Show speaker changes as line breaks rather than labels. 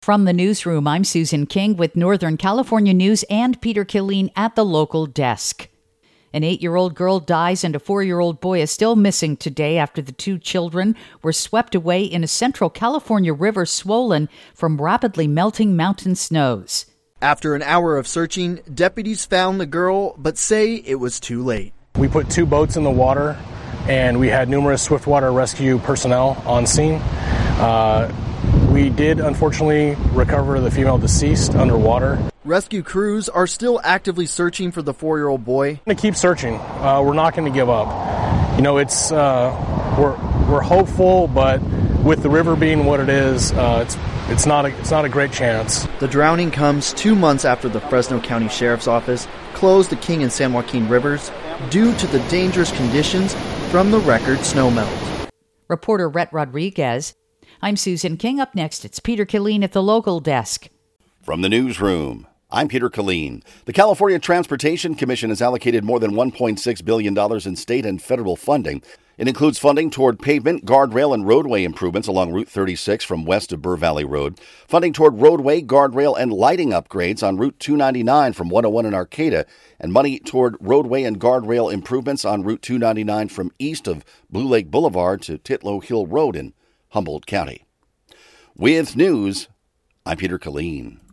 From the newsroom, I'm Susan King with Northern California News and Peter Killeen at the local desk. An 8-year-old girl dies and a 4-year-old boy is still missing today after the two children were swept away in a central California river swollen from rapidly melting mountain snows.
After an hour of searching, deputies found the girl, but say it was too late.
We put 2 boats in the water, and we had numerous swiftwater rescue personnel on scene. We did, unfortunately, recover the female deceased underwater.
Rescue crews are still actively searching for the 4-year-old boy.
We're going to keep searching. We're not going to give up. You know, it's we're hopeful, but with the river being what it is, it's not a great chance.
The drowning comes 2 months after the Fresno County Sheriff's Office closed the King and San Joaquin rivers due to the dangerous conditions from the record snowmelt.
Reporter Rhett Rodriguez. I'm Susan King. Up next, it's Peter Killeen at the local desk.
From the newsroom, I'm Peter Killeen. The California Transportation Commission has allocated more than $1.6 billion in state and federal funding. It includes funding toward pavement, guardrail, and roadway improvements along Route 36 from west of Burr Valley Road, funding toward roadway, guardrail, and lighting upgrades on Route 299 from 101 in Arcata, and money toward roadway and guardrail improvements on Route 299 from east of Blue Lake Boulevard to Titlow Hill Road in Humboldt County. With news, I'm Peter Killeen.